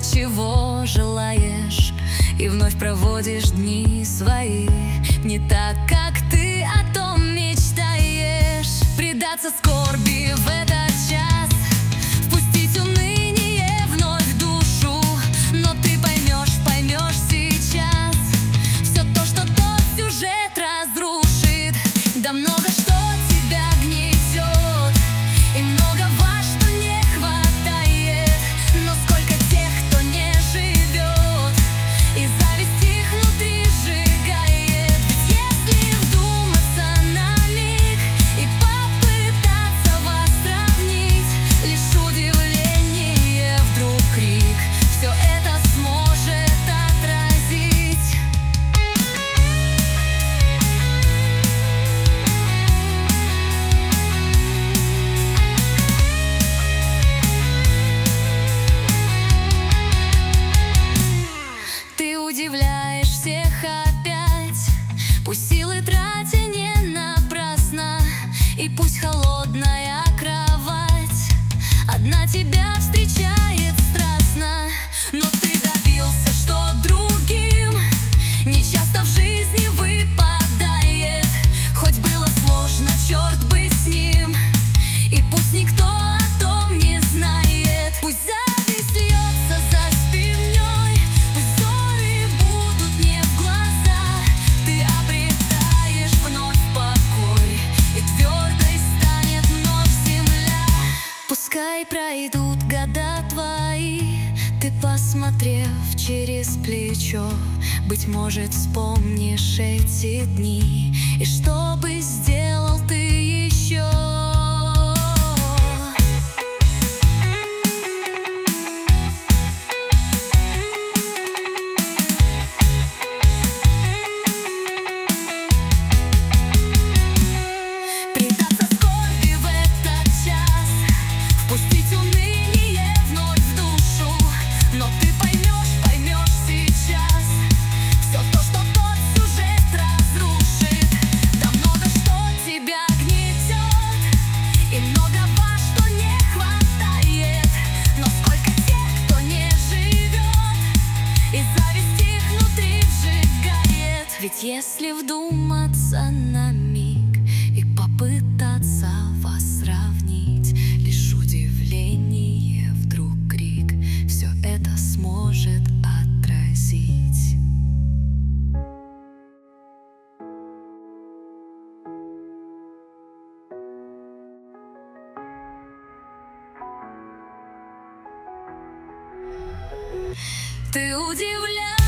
чего желаешь, и вновь проводишь дни свои не так, как ты о том мечтаешь. Предаться скорби в этот час, впустить уныние вновь в душу. Но ты поймешь сейчас все то, что тот сюжет разрушит. Да много что тебя гнетет, и много во что не хватает. Но сколько тех, кто не живет, и зависть их внутри сжигает. Ведь если вдуматься на миг и попытаться вас сравнить, лишь удивление, вдруг крик все это сможет отразить. Ты удивляешь всех опять, пусть силы тратя не напрасно, и пусть холодная кровать одна тебя встречает страстно. Но ты добился, что другим нечасто в жизни выпадает. Хоть было сложно, черт бы с ним, и пусть никто о том не знает. Пусть зависть льется за спиной, пусть ссоры будут не в глаза. Ты обретаешь вновь покой, и твердой станет вновь земля. Пускай пройдут года твои, ты, посмотрев через плечо, быть может, вспомнишь эти дни, и что бы сделал ты еще? Предаться скорби в этот час, впустить уныние вновь в душу. Но ты поймешь сейчас все то, что тот сюжет разрушит. Да много что тебя гнетет, и много во что не хватает. Но сколько тех, кто не живет, и зависть их внутри сжигает. Ведь если вдуматься на миг и попытаться вас сравнить, лишь удивление, вдруг крик все это сможет отразить. Ты удивляешь.